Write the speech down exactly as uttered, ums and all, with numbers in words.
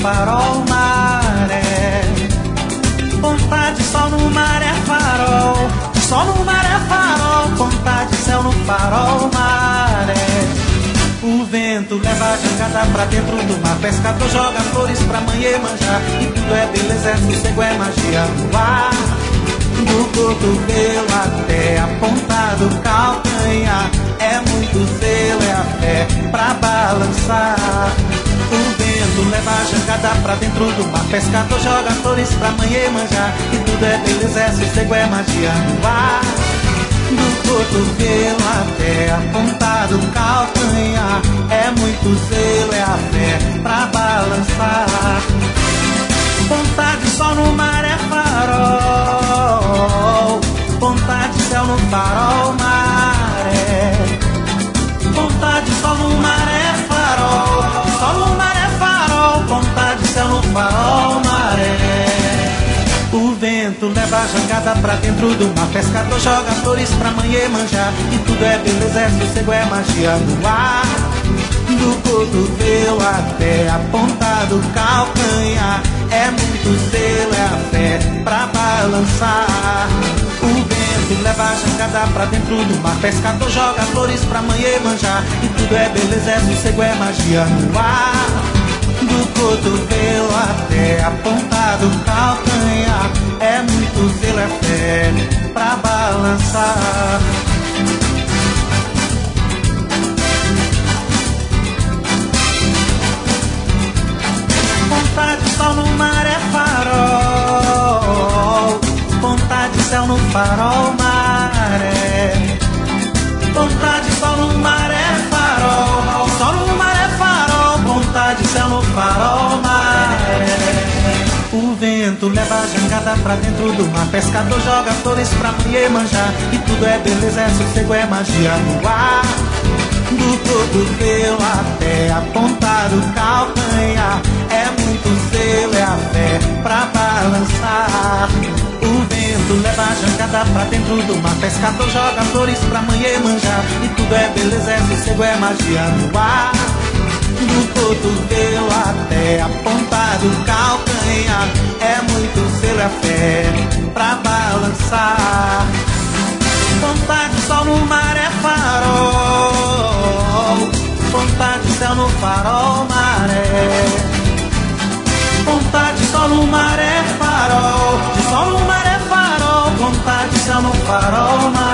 farol, maré. Ponta de sol no mar é farol, sol no mar é farol. Ponta de céu no farol, maré. O vento leva a jangada pra dentro do mar. Pescador joga flores pra manhã manjar. E tudo é beleza, é sossego, é magia no ar. Do cotovelo até a ponta do calcanhar. É muito zelo, é a fé pra balançar. O vento leva a jangada pra dentro do mar. Pescador joga flores pra manhã manjar. E tudo é beleza, é sossego, é magia no ar. Do cotovelo até a ponta do calcanhar. É muito zelo, é a fé pra balançar. Ponta de sol no mar é farol, ponta de céu no farol, maré. Ponta de sol no mar é farol, sol no mar é farol. Ponta de céu no farol, maré. O vento leva a jangada pra dentro do mar. Pescador joga flores pra manhã manjar. E tudo é beleza, é sossego, é magia no ar. Do cotovelo até a ponta do calcanhar. É muito zelo, é a fé pra balançar. O vento leva a jangada pra dentro do mar. Pescador joga flores pra manhã manjar. E tudo é beleza, é sossego, é magia no ar. Do cotovelo até a ponta do calcanhar. É muito zelo, é fé pra balançar. Ponta de sol no mar é farol, ponta de céu no farol, maré. Ponta de sol no mar é farol, sol no mar é farol. Ponta de céu no farol, maré. O vento leva a jangada pra dentro do mar. Pescador joga flores pra manhã manjar. E tudo é beleza, é sossego, é magia no ar. Do cotovelo até a ponta do calcanhar. É muito zelo, é a fé pra balançar. O vento leva a jangada pra dentro do mar. Pescador joga flores pra manhã manjar. E tudo é beleza, é sossego, é magia no ar. Do cotovelo até a ponta do calcanhar. É muito zelo, é a fé pra balançar. Ponta de sol no mar é farol, ponta de céu no farol, maré. Ponta de sol no mar é farol, de sol no mar é farol. Ponta de céu no farol, maré.